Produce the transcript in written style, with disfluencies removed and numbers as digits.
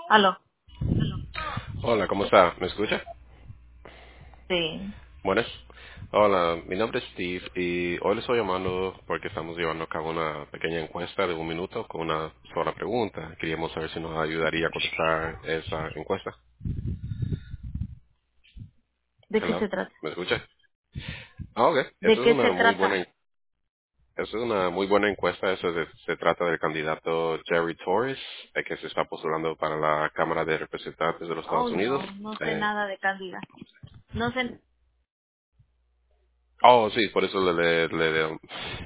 Aló. Hola, ¿cómo está? ¿Me escucha? Sí. Buenas. Hola, mi nombre es Steve y hoy le estoy llamando porque estamos llevando a cabo una pequeña encuesta de 1 minuto con una sola pregunta. Queríamos saber si nos ayudaría a contestar esa encuesta. ¿De qué Hello, se trata? ¿me escucha? Ah, ok. ¿De qué se trata? Eso es una muy buena encuesta. Se trata del candidato Jerry Torres, que se está postulando para la Cámara de Representantes de los Oh, Estados Unidos. no, no sé Eh, nada de Cándida. No sé. oh, sí, por eso